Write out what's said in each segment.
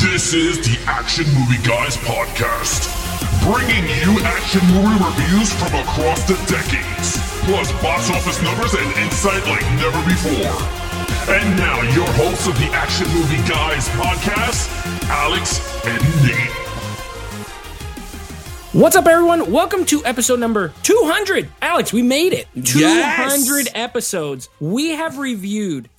This is the Action Movie Guys podcast, bringing you action movie reviews from across the decades, plus box office numbers and insight like never before. And now, your hosts of the Action Movie Guys podcast, Alex and Nate. What's up, everyone? Welcome to episode number 200. Alex, we made it. 200 episodes. We have reviewed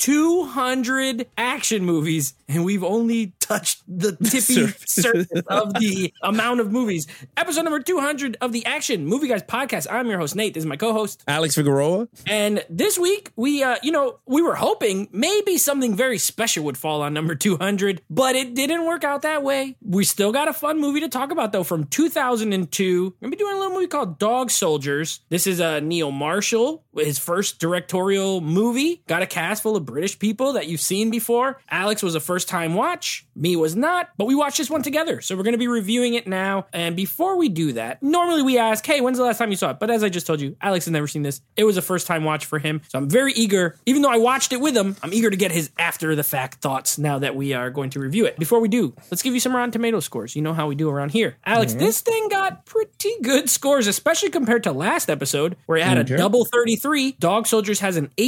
200 action movies, and we've only touched the tippy surface of the amount of movies. Episode number 200 of the Action Movie Guys podcast. I'm your host, Nate. This is my co-host, Alex Figueroa. And this week, we were hoping maybe something very special would fall on number 200, but it didn't work out that way. We still got a fun movie to talk about, though, from 2002. We're going to be doing a little movie called Dog Soldiers. This is Neil Marshall, his first directorial movie. Got a cast full of British people that you've seen before. Alex was a first-time watch. Me was not, but we watched this one together. So we're going to be reviewing it now. And before we do that, normally we ask, hey, when's the last time you saw it? But as I just told you, Alex has never seen this. It was a first-time watch for him. So I'm very eager, even though I watched it with him, I'm eager to get his after-the-fact thoughts now that we are going to review it. Before we do, let's give you some Rotten Tomatoes scores. You know how we do around here. Alex, this thing got pretty good scores, especially compared to last episode, where it had a double 33. Dog Soldiers has an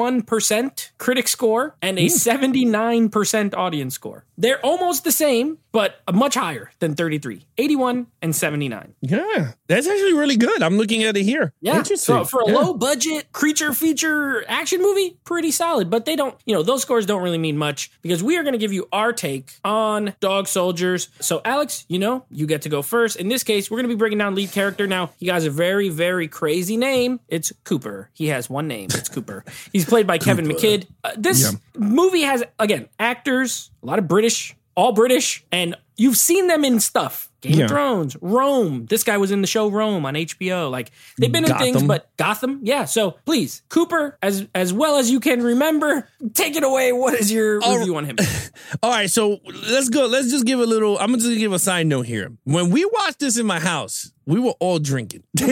81% critic score and a 79% audience score. They're almost the same, but much higher than 33. 81 and 79. Yeah, that's actually really good. I'm looking at it here. Yeah, so for a low-budget creature feature action movie, pretty solid. But they don't, those scores don't really mean much because we are going to give you our take on Dog Soldiers. So, Alex, you get to go first. In this case, we're going to be breaking down lead character. Now, he has a very, very crazy name. It's Cooper. He has one name. It's Cooper. He's played by Kevin McKidd. This movie has, again, actors, a lot of British, all British, and you've seen them in stuff. Game of Thrones, Rome. This guy was in the show Rome on HBO. Like, they've been in things, but Gotham. Yeah. So please, Cooper, as well as you can remember, take it away. What is your review on him? All right. So let's go. Let's just give I'm just going to give a side note here. When we watched this in my house, we were all drinking. So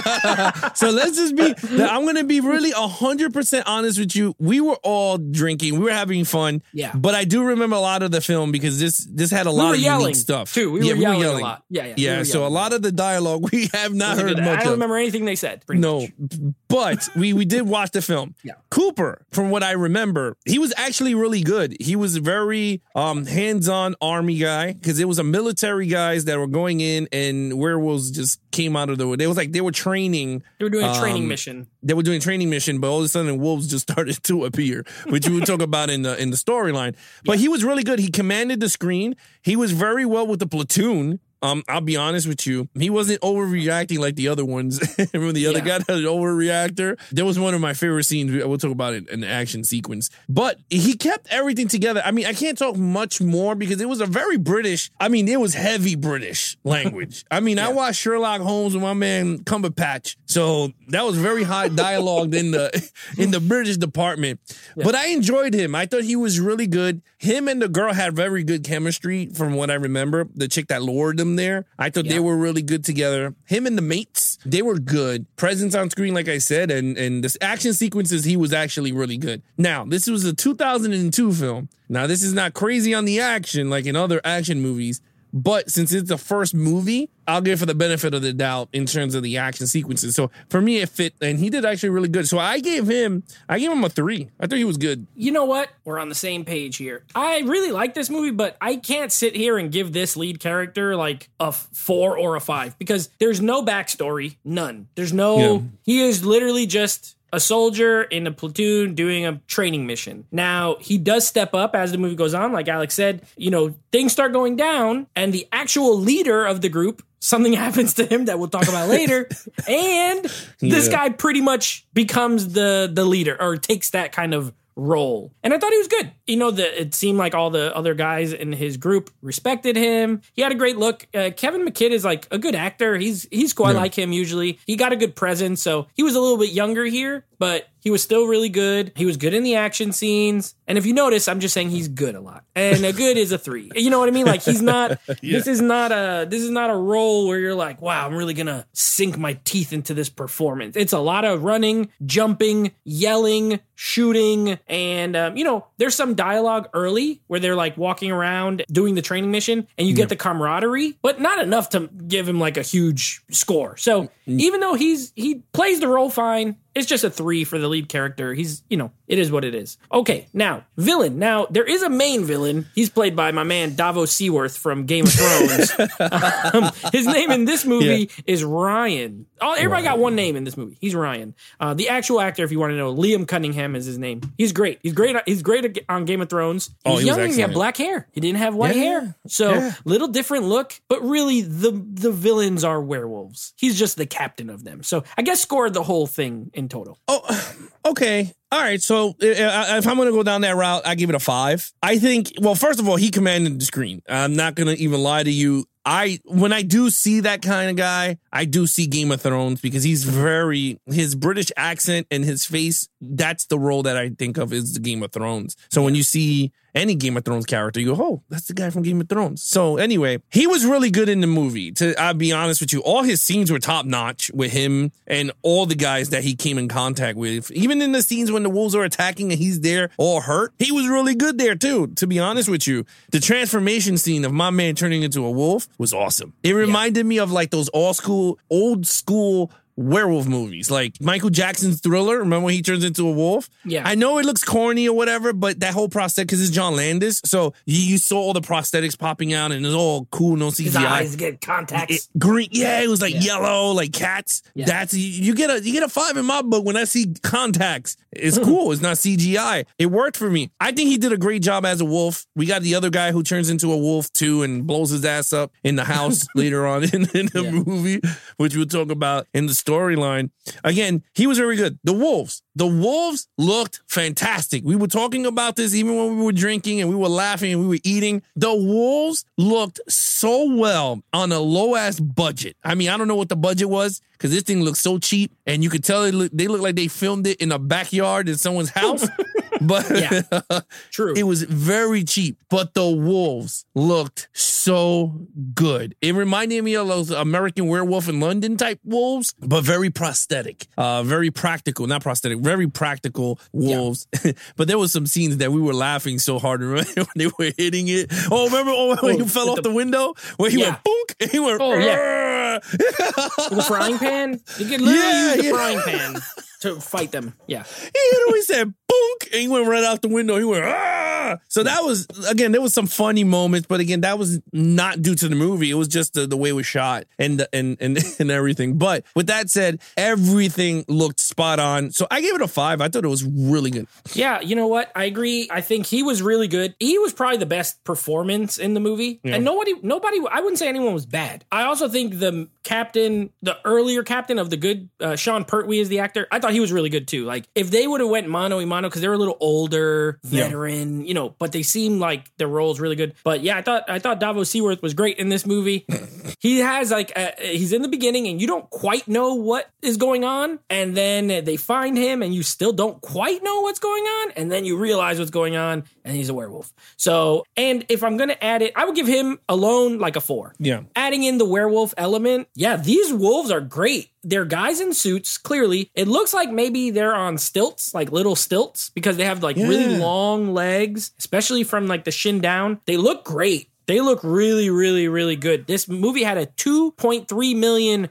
let's just I'm going to be really 100% honest with you. We were all drinking. We were having fun. Yeah. But I do remember a lot of the film because this had a lot of unique stuff. Too. We were yelling a lot. Yeah. So a lot of the dialogue we have not heard much of. I don't remember anything they said. No, but we did watch the film. Yeah. Cooper, from what I remember, he was actually really good. He was a very hands-on army guy because it was a military guys that were going in and werewolves just came out of the way. They were training. They were doing a training mission. They were doing a training mission, but all of a sudden wolves just started to appear, which we would talk about in the storyline. But he was really good. He commanded the screen. He was very well with the platoon. I'll be honest with you. He wasn't overreacting like the other ones. Remember the other guy that was an overreactor? There was one of my favorite scenes. We'll talk about it in the action sequence. But he kept everything together. I mean, I can't talk much more because it was a very British. I mean, it was heavy British language. I mean, I watched Sherlock Holmes with my man Cumberbatch. So that was very high dialogue in the British department. Yeah. But I enjoyed him. I thought he was really good. Him and the girl had very good chemistry from what I remember. The chick that lured them there. I thought they were really good together. Him and the mates, they were good. Presence on screen, like I said, and this action sequences, he was actually really good. Now, this was a 2002 film. Now, this is not crazy on the action like in other action movies, but since it's the first movie, I'll give it for the benefit of the doubt in terms of the action sequences. So for me, it fit, and he did actually really good. So I gave him a 3. I thought he was good. You know what? We're on the same page here. I really like this movie, but I can't sit here and give this lead character like a 4 or a 5 because there's no backstory, none. There's no. He is literally just a soldier in a platoon doing a training mission. Now, he does step up as the movie goes on. Like Alex said, things start going down, and the actual leader of the group, something happens to him that we'll talk about later, and this guy pretty much becomes the leader or takes that kind of role. And I thought he was good. It seemed like all the other guys in his group respected him. He had a great look. Kevin McKidd is like a good actor. He's cool. I like him usually. He got a good presence. So he was a little bit younger here, but he was still really good. He was good in the action scenes. And if you notice, I'm just saying he's good a lot. And a good is a 3. You know what I mean? Like he's not, this is not a role where you're like, wow, I'm really going to sink my teeth into this performance. It's a lot of running, jumping, yelling, shooting. And, there's some dialogue early where they're like walking around doing the training mission and you get the camaraderie, but not enough to give him like a huge score. So even though he plays the role fine, it's just a 3 for the lead character. He's, it is what it is. Okay, now, villain. Now, there is a main villain. He's played by my man Davos Seaworth from Game of Thrones. His name in this movie is Ryan. Oh, everybody got one name in this movie. He's Ryan. The actual actor, if you want to know, Liam Cunningham is his name. He's great. He's great on Game of Thrones. He's young and he had black hair. He didn't have white hair. So, little different look, but really the villains are werewolves. He's just the captain of them. So, I guess scored the whole thing in total. Oh, okay. All right. So if I'm going to go down that route, I give it a 5. I think, well, first of all, he commanded the screen. I'm not going to even lie to you. When I do see that kind of guy, I do see Game of Thrones because his British accent and his face, that's the role that I think of is the Game of Thrones. So when you see any Game of Thrones character, you go, oh, that's the guy from Game of Thrones. So anyway, he was really good in the movie. I'll be honest with you, all his scenes were top notch with him and all the guys that he came in contact with. Even in the scenes when the wolves are attacking and he's there all hurt, he was really good there too, to be honest with you. The transformation scene of my man turning into a wolf was awesome. It reminded me of like those old school werewolf movies, like Michael Jackson's Thriller. Remember when he turns into a wolf? Yeah. I know it looks corny or whatever, but that whole prosthetic, because it's John Landis, so you saw all the prosthetics popping out and it's all cool, no CGI. His eyes get contacts. Green, it was like yellow, like cats. Yeah. That's you get a 5 in my book when I see contacts. It's cool. It's not CGI. It worked for me. I think he did a great job as a wolf. We got the other guy who turns into a wolf too and blows his ass up in the house later on in the movie, which we'll talk about in the storyline. Again, he was very good. The wolves looked fantastic. We were talking about this even when we were drinking and we were laughing and we were eating. The wolves looked so well on a low ass budget. I mean, I don't know what the budget was because this thing looked so cheap and you could tell they look like they filmed it in a backyard in someone's house. But true. It was very cheap, but the wolves looked so good. It reminded me of those American Werewolf in London type wolves, but very prosthetic, very practical, not prosthetic, very practical wolves. Yeah. But there was some scenes that we were laughing so hard when they were hitting it. Oh, remember when he fell off the window? Where he went boonk and he went, the frying pan? You could literally use the frying pan to fight them. Yeah. He said boonk and he went right out the window. He went, So that was, again, there was some funny moments, but again, that was not due to the movie. It was just the way it was shot and everything. But with that said, everything looked spot on. So I gave it a 5. I thought it was really good. Yeah, you know what? I agree. I think he was really good. He was probably the best performance in the movie. Yeah. And nobody, I wouldn't say anyone was bad. I also think the earlier captain of the good, Sean Pertwee is the actor. I thought he was really good too. Like if they would have went mano a mano, because they were a little older, veteran, but they seemed like their roles really good. But yeah, I thought Davos Seaworth was great in this movie. He has he's in the beginning and you don't quite know what is going on. And then they find him and you still don't quite know what's going on. And then you realize what's going on and he's a werewolf. So, and if I'm going to add it, I would give him alone like a 4. Yeah. Adding in the werewolf element. Yeah, these wolves are great. They're guys in suits, clearly. It looks like maybe they're on stilts, like little stilts, because they have really long legs, especially from like the shin down. They look great. They look really, really, really good. This movie had a £2.3 million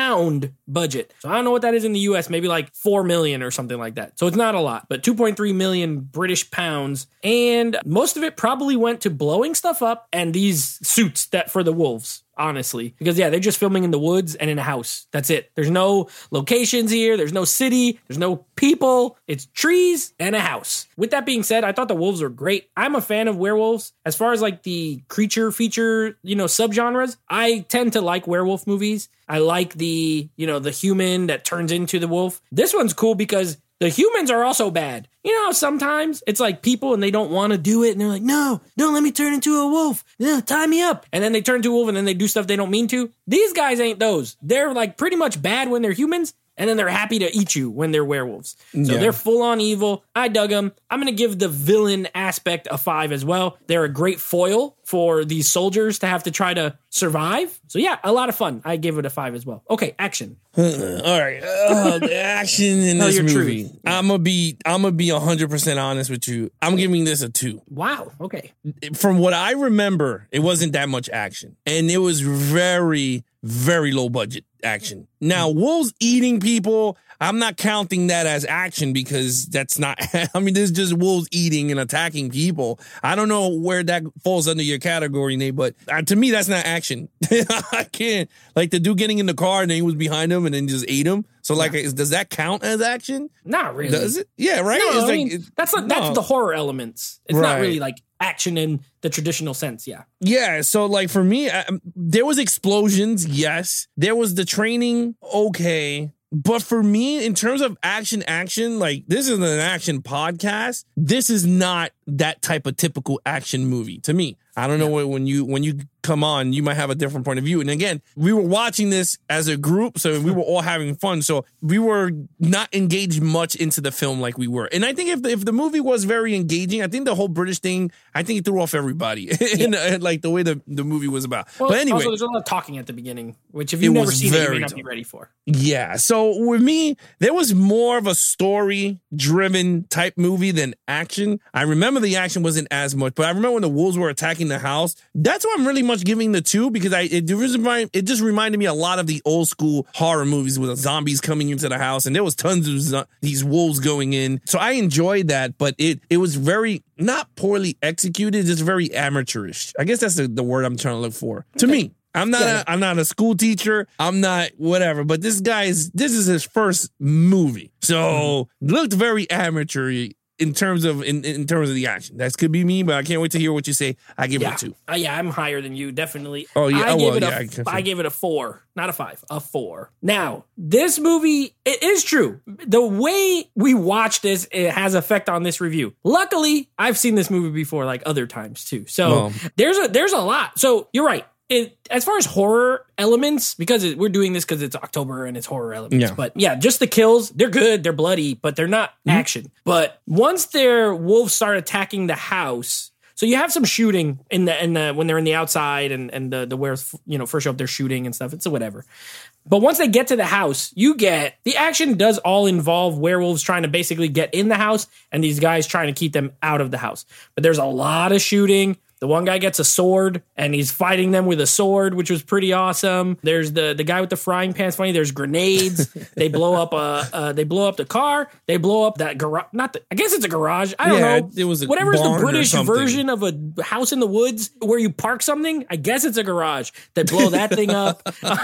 budget. So I don't know what that is in the US, maybe like 4 million or something like that. So it's not a lot, but 2.3 million British pounds. And most of it probably went to blowing stuff up and these suits that for the wolves. Honestly, because they're just filming in the woods and in a house. That's it. There's no locations here. There's no city. There's no people. It's trees and a house. With that being said, I thought the wolves were great. I'm a fan of werewolves. As far as like the creature feature, subgenres, I tend to like werewolf movies. I like the human that turns into the wolf. This one's cool because the humans are also bad. Sometimes it's like people and they don't want to do it. And they're like, no, don't let me turn into a wolf. Yeah, tie me up. And then they turn to a wolf and then they do stuff they don't mean to. These guys ain't those. They're like pretty much bad when they're humans. and then they're happy to eat you when they're werewolves. So Yeah. they're full on evil. I dug them. I'm going to give the villain aspect a 5 as well. They're a great foil for these soldiers to have to try to survive. So yeah, a lot of fun. I give it a 5 as well. Okay, action. All right, the action in Tell this your movie. truth. I'm gonna be 100% honest with you. I'm giving this a 2. Wow. Okay. From what I remember, it wasn't that much action, and it was very, very low budget action. Now, wolves eating people, I'm not counting that as action because that's not, I mean, there's just wolves eating and attacking people. I don't know where that falls under your category, Nate, but to me, that's not action. I can't, like the dude getting in the car and then he was behind him and then just ate him. So like, does that count as action? Not really. Does it? Yeah, right? No, It's I like, mean, that's the horror elements. It's not Right. really like action in the traditional sense. Yeah. yeah, so like for me, there was explosions, yes. There was the training, okay. But for me, in terms of action, like this is an action podcast. This is not that type of typical action movie to me. I don't know when you come on, you might have a different point of view. And again, we were watching this as a group, so we were all having fun. So we were not engaged much into the film like we were. And I think if the movie was very engaging, I think the whole British thing, I think it threw off everybody. And like the way the movie was about. Well, but anyway, also there's a lot of talking at the beginning, which if you've never seen it, you may not be ready for. yeah. So with me, there was more of a story-driven type movie than action. I remember the action wasn't as much, but I remember when the wolves were attacking the house. That's why I'm really much giving the 2 because it just reminded me a lot of the old school horror movies with zombies coming into the house, and there was tons of these wolves going in. So I enjoyed that, but it was very not poorly executed, just very amateurish. I guess that's the word I'm trying to look for. To me. I'm not a school teacher. I'm not whatever, but this is his first movie. So looked very amateur in terms of the action. That could be me, but I can't wait to hear what you say. I give it a 2. Yeah, I'm higher than you, definitely. Oh, yeah. I gave it a 4, not a 5, a 4. Now, this movie, it is true. The way we watch this, it has effect on this review. Luckily, I've seen this movie before, like other times too. So there's a lot. So you're right. As far as horror elements, because we're doing this because it's October and it's horror elements. Yeah. But yeah, just the kills, they're good, they're bloody, but they're not action. But once their wolves start attacking the house, so you have some shooting in the when they're in the outside and the werewolves, first show up, they're shooting and stuff. It's whatever. But once they get to the house, the action does all involve werewolves trying to basically get in the house and these guys trying to keep them out of the house. But there's a lot of shooting. The one guy gets a sword and he's fighting them with a sword, which was pretty awesome. There's the guy with the frying pan's funny. There's grenades. They blow up the car. They blow up that garage. I guess it's a garage. I don't know. It was whatever's the barn or British something. version of a house in the woods where you park something. I guess it's a garage. They blow that thing up.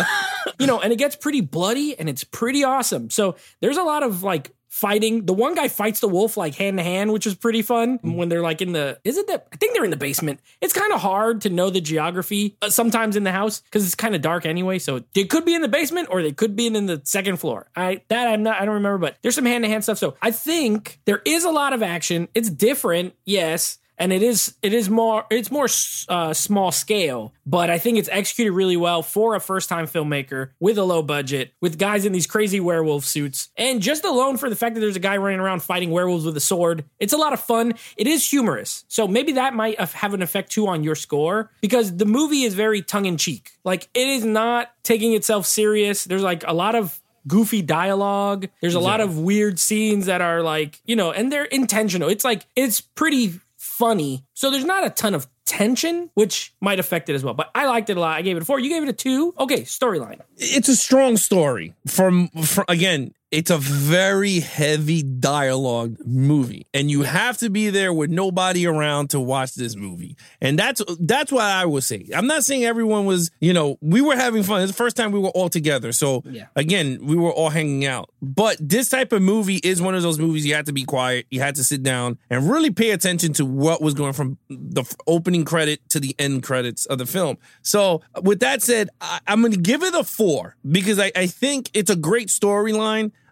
And it gets pretty bloody and it's pretty awesome. So there's a lot of like fighting. The one guy fights the wolf like hand to hand, which is pretty fun when they're like I think they're in the basement. It's kind of hard to know the geography sometimes in the house because it's kind of dark anyway. So they could be in the basement or they could be in the second floor. I don't remember, but there's some hand to hand stuff. So I think there is a lot of action. It's different. Yes. And it's more small scale, but I think it's executed really well for a first time filmmaker with a low budget, with guys in these crazy werewolf suits. And just alone for the fact that there's a guy running around fighting werewolves with a sword, it's a lot of fun. It is humorous. So maybe that might have an effect too on your score because the movie is very tongue in cheek. Like it is not taking itself serious. There's like a lot of goofy dialogue. There's a lot of weird scenes that are like, and they're intentional. It's pretty funny. So there's not a ton of tension, which might affect it as well. But I liked it a lot. I gave it a 4. You gave it a 2. Okay, storyline. It's a strong story. From again, it's a very heavy dialogue movie, and you have to be there with nobody around to watch this movie. And that's what I would say. I'm not saying everyone was, we were having fun. It's the first time we were all together. So again, we were all hanging out. But this type of movie is one of those movies you had to be quiet. You had to sit down and really pay attention to what was going from the opening credit to the end credits of the film. So with that said, I'm going to give it a 4 because I think it's a great storyline.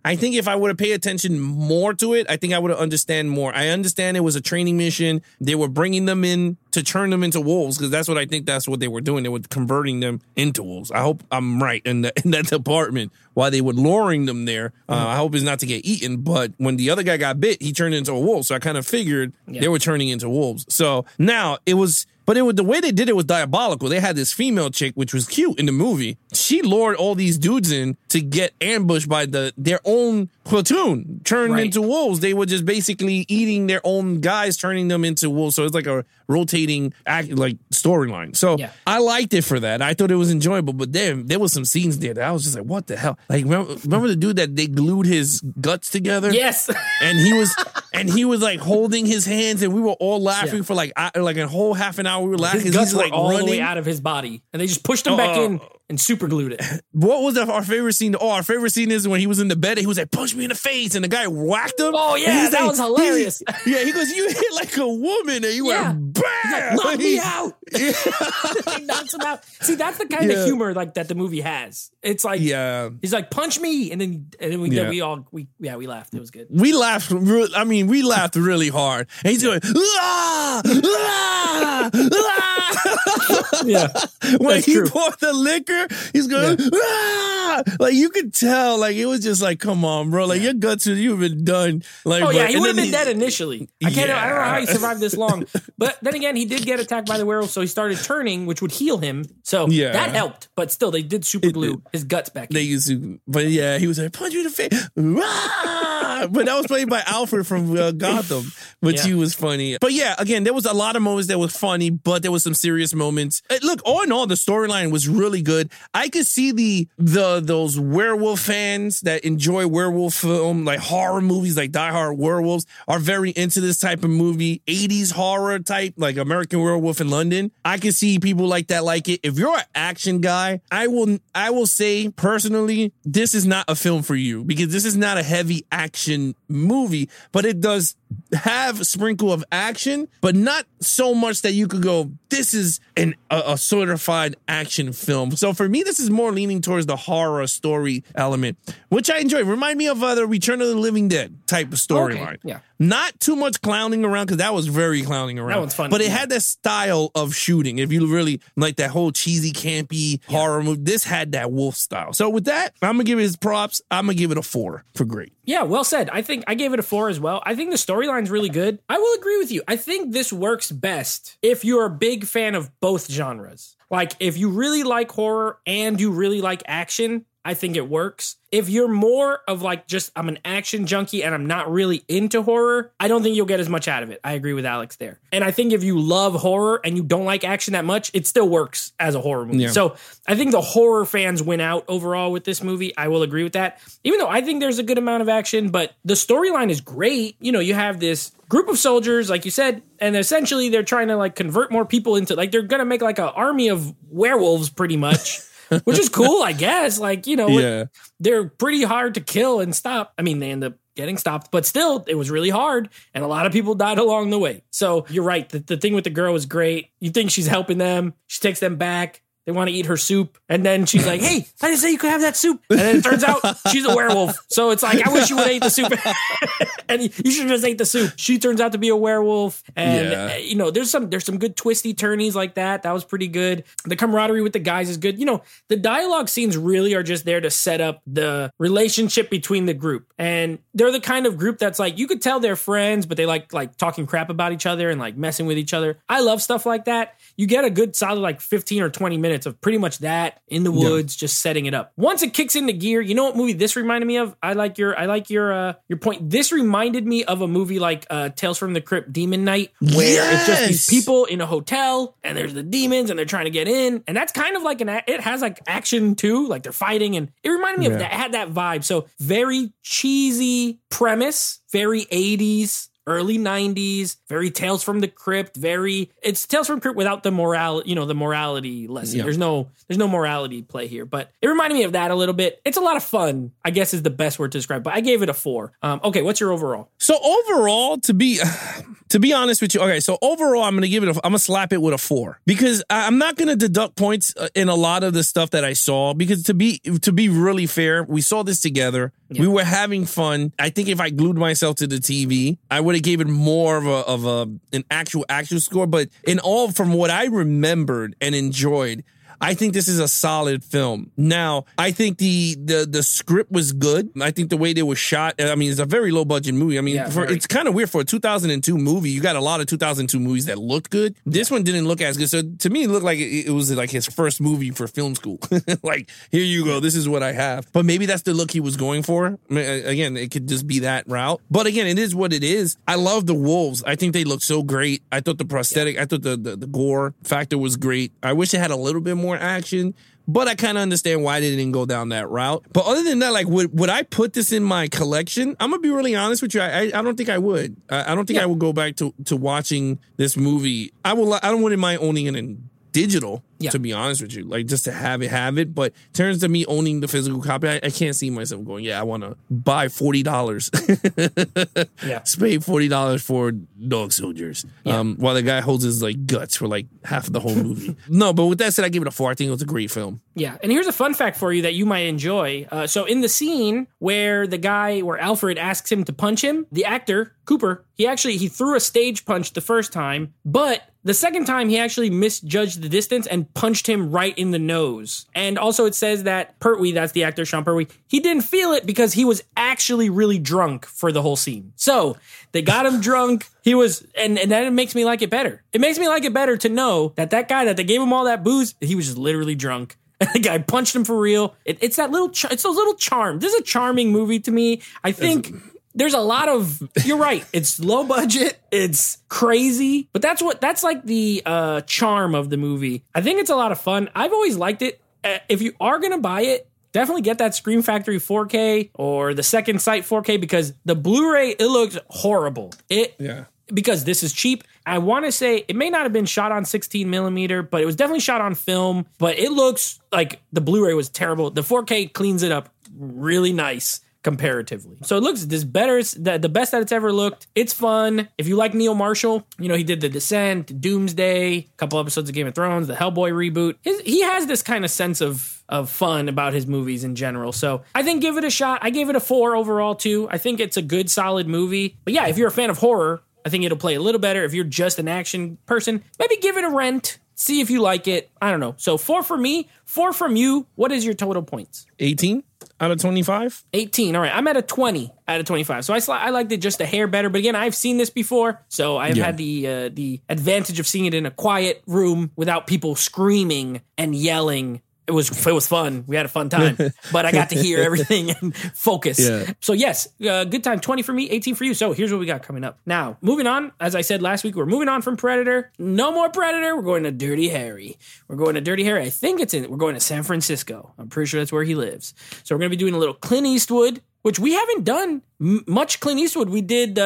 I think if I would have paid attention more to it, I think I would have understand more. I understand it was a training mission. They were bringing them in to turn them into wolves, because that's what I think that's what they were doing. They were converting them into wolves. I hope I'm right in that department. Why they were luring them there. I hope it's not to get eaten. But when the other guy got bit, he turned into a wolf. So I kind of figured they were turning into wolves. So now it was. But the way they did it was diabolical. They had this female chick, which was cute in the movie. She lured all these dudes in to get ambushed by their own platoon, turned into wolves. They were just basically eating their own guys, turning them into wolves. So it's like a rotating storyline. So I liked it for that. I thought it was enjoyable. But then there was some scenes there that I was just like, what the hell? Like, remember the dude that they glued his guts together? Yes. And he was like holding his hands, and we were all laughing for like a whole half an hour. We were laughing. His guts were like all the way out of his body, and they just pushed him back in and super glued it. What was our favorite scene? Oh, our favorite scene is when he was in the bed and he was like, punch me in the face, and the guy whacked him. Oh yeah, that was hilarious. He goes, you hit like a woman, and you went, bam! Like, knock me out. He knocks him out. See, that's the kind of humor like that the movie has. It's like, he's like, punch me, and then we laughed. It was good. We laughed. We laughed really hard, and he's going, ah, ah, ah. Yeah, when he poured the liquor, he's going, ah! Like you could tell, like it was just like, come on, bro, like your guts, you've been done. Like, he would have been dead initially. I don't know how he survived this long, but then again, he did get attacked by the werewolf, so he started turning, which would heal him. So that helped, but still, they did super glue his guts back. They used to, but he was like, punch you in the face. But that was played by Alfred from Gotham, which he was funny. But yeah, again, there was a lot of moments that was funny, but there was some serious moments. Look, all in all, the storyline was really good. I could see those werewolf fans that enjoy werewolf film, like horror movies, like Die Hard Werewolves, are very into this type of movie, 80s horror type, like American Werewolf in London. I can see people like that like it. If you're an action guy, I will say personally, this is not a film for you, because this is not a heavy action movie, but it does have a sprinkle of action, but not so much that you could go, this is a certified action film. So for me, this is more leaning towards the horror story element, which I enjoy. Remind me of the Return of the Living Dead type of storyline. Yeah. Not too much clowning around, because that was very clowning around. That one's fun. But it had that style of shooting. If you really like that whole cheesy, campy horror movie, this had that wolf style. So with that, I'm going to give it his props. I'm going to give it a 4 for great. Yeah, well said. I think I gave it a 4 as well. I think the storyline's really good. I will agree with you. I think this works best if you're a big fan of both genres. Like, if you really like horror and you really like action, I think it works. If you're more of like just, I'm an action junkie and I'm not really into horror, I don't think you'll get as much out of it. I agree with Alex there. And I think if you love horror and you don't like action that much, it still works as a horror movie. Yeah. So I think the horror fans win out overall with this movie. I will agree with that. Even though I think there's a good amount of action, but the storyline is great. You know, you have this group of soldiers, like you said, and essentially they're trying to like convert more people into, like, they're going to make like an army of werewolves pretty much. Which is cool, I guess. Like, you know, they're pretty hard to kill and stop. I mean, they end up getting stopped, but still, it was really hard. And a lot of people died along the way. So you're right. The thing with the girl is great. You think she's helping them. She takes them back. They want to eat her soup. And then she's like, hey, I didn't say you could have that soup. And then it turns out she's a werewolf. So it's like, I wish you would have ate the soup. And you should have just ate the soup. She turns out to be a werewolf. And, you know, there's some good twisty turnies like that. That was pretty good. The camaraderie with the guys is good. You know, the dialogue scenes really are just there to set up the relationship between the group. And they're the kind of group that's like, you could tell they're friends, but they like talking crap about each other and like messing with each other. I love stuff like that. You get a good solid like 15 or 20 minutes of pretty much that in the woods, just setting it up. Once it kicks into gear, you know what movie this reminded me of? I like your point. This reminded me of a movie like Tales from the Crypt, Demon Knight, where it's just these people in a hotel and there's the demons and they're trying to get in, and that's kind of like it has like action too, like they're fighting, and it reminded me of that. It had that vibe. So very cheesy premise, very 80s. Early 90s, very Tales from the Crypt, it's Tales from the Crypt without the morality lesson. Yeah. There's no morality play here, but it reminded me of that a little bit. It's a lot of fun, I guess is the best word to describe, but I gave it a 4. Okay, what's your overall? So overall, to be honest with you, okay, so overall, I'm gonna slap it with a 4, because I'm not gonna deduct points in a lot of the stuff that I saw, because to be really fair, we saw this together. We were having fun. I think if I glued myself to the TV, I would have gave it more of an actual score. But in all, from what I remembered and enjoyed, I think this is a solid film. Now, I think the script was good. I think the way they were shot, I mean, it's a very low budget movie. I mean, it's kind of weird for a 2002 movie. You got a lot of 2002 movies that looked good. This one didn't look as good. So to me, it looked like it was like his first movie for film school. Like, here you go. This is what I have. But maybe that's the look he was going for. I mean, again, it could just be that route. But again, it is what it is. I love the wolves. I think they look so great. I thought the prosthetic, I thought the gore factor was great. I wish it had a little bit more action, but I kind of understand why they didn't go down that route. But other than that, like, would I put this in my collection? I'm gonna be really honest with you. I don't think I would. I don't think I would go back to watching this movie. I wouldn't mind owning it in digital, to be honest with you, like, just to have it. But in terms of me owning the physical copy, I can't see myself going, I want to buy $40. Pay $40 for Dog Soldiers. While the guy holds his like guts for like half of the whole movie. No, but with that said, I give it a 4. I think it was a great film. Yeah, and here's a fun fact for you that you might enjoy. So in the scene where Alfred asks him to punch him, the actor, Cooper, he threw a stage punch the first time, but the second time he actually misjudged the distance and punched him right in the nose. And also it says that Pertwee, that's the actor Sean Pertwee, he didn't feel it because he was actually really drunk for the whole scene. So they got him drunk. He was, and then it makes me like it better. It makes me like it better to know that guy that they gave him all that booze, he was just literally drunk. The guy punched him for real. It's that little, it's those little charm. This is a charming movie to me. I think there's a lot of, you're right. It's low budget. It's crazy, but that's like the charm of the movie. I think it's a lot of fun. I've always liked it. If you are going to buy it, definitely get that Scream Factory 4K or the Second Sight 4K, because the Blu-ray, it looks horrible. Because this is cheap. I want to say it may not have been shot on 16 millimeter, but it was definitely shot on film. But it looks like the Blu-ray was terrible. The 4K cleans it up really nice comparatively. So it looks the best that it's ever looked. It's fun. If you like Neil Marshall, he did The Descent, Doomsday, a couple episodes of Game of Thrones, the Hellboy reboot. He has this kind of sense of fun about his movies in general. So I think give it a shot. I gave it a 4 overall too. I think it's a good, solid movie. But yeah, if you're a fan of horror, I think it'll play a little better. If you're just an action person, maybe give it a rent. See if you like it. I don't know. So 4 for me, 4 from you. What is your total points? 18 out of 25? 18. All right. I'm at a 20 out of 25. So I liked it just a hair better. But again, I've seen this before. So I've had the advantage of seeing it in a quiet room without people screaming and yelling. It was fun. We had a fun time, but I got to hear everything and focus. Yeah. So yes, good time. 20 for me, 18 for you. So here's what we got coming up. Now, moving on, as I said last week, we're moving on from Predator. No more Predator. We're going to Dirty Harry. We're going to I think we're going to San Francisco. I'm pretty sure that's where he lives. So we're going to be doing a little Clint Eastwood, which we haven't done much Clint Eastwood. We did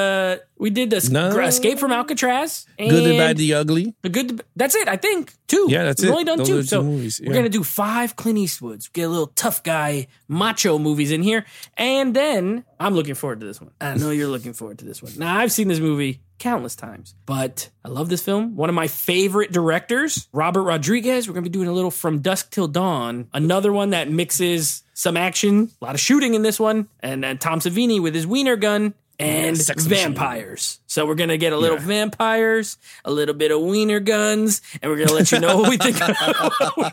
Escape from Alcatraz. And Good, the Bad, the Ugly. That's it, I think. 2. Yeah, that's We've it. only done Those 2. are So movies. we're going to do 5 Clint Eastwoods. Get a little tough guy, macho movies in here. And then I'm looking forward to this one. I know you're looking forward to this one. Now, I've seen this movie countless times, but I love this film. One of my favorite directors, Robert Rodriguez. We're going to be doing a little From Dusk Till Dawn. Another one that mixes some action, a lot of shooting in this one, and Tom Savini with his wiener gun, and vampires. So we're going to get a little vampires, a little bit of wiener guns, and we're going to let you know what we think about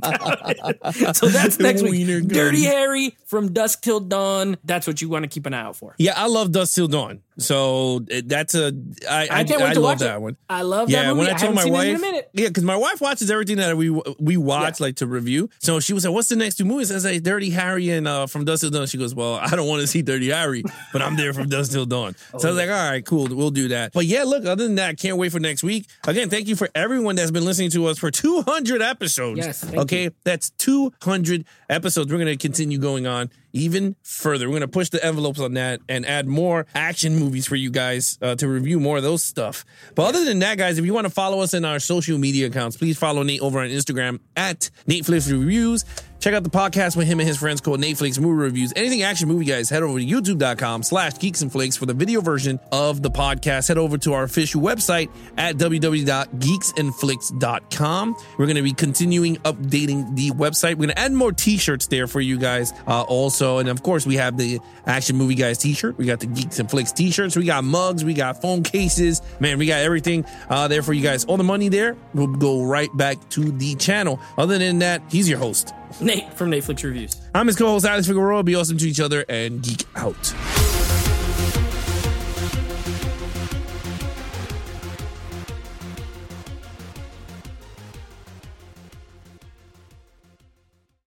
it. So that's next week. Dirty Harry, From Dusk Till Dawn. That's what you want to keep an eye out for. Yeah, I love Dusk Till Dawn. So that's I can't wait to watch that one. I love that movie. When I told my wife, yeah, because my wife watches everything that we watch, like, to review. So she was like, "What's the next 2 movies?" I was like, "Dirty Harry and From Dusk Till Dawn." She goes, "Well, I don't want to see Dirty Harry, but I'm there from Dusk Till Dawn." So I was like, "All right, cool, we'll do that." But yeah, look, other than that, I can't wait for next week. Again, thank you for everyone that's been listening to us for 200 episodes. Yes, okay, that's 200 episodes. We're gonna continue going on even further. We're going to push the envelopes on that and add more action movies for you guys to review more of those stuff. But other than that, guys, if you want to follow us in our social media accounts, please follow Nate over on Instagram at Nate Flips Reviews. Check out the podcast with him and his friends called Netflix Movie Reviews. Anything Action Movie Guys, head over to youtube.com/Geeks and Flakes for the video version of the podcast. Head over to our official website at www.geeksandflix.com. We're going to be continuing updating the website. We're going to add more t-shirts there for you guys also. And of course, we have the Action Movie Guys t-shirt. We got the Geeks and Flicks t-shirts. We got mugs. We got phone cases. Man, we got everything there for you guys. All the money there will go right back to the channel. Other than that, he's your host, Nate from Netflix Reviews. I'm his co-host, Alex Figueroa. Be awesome to each other and geek out.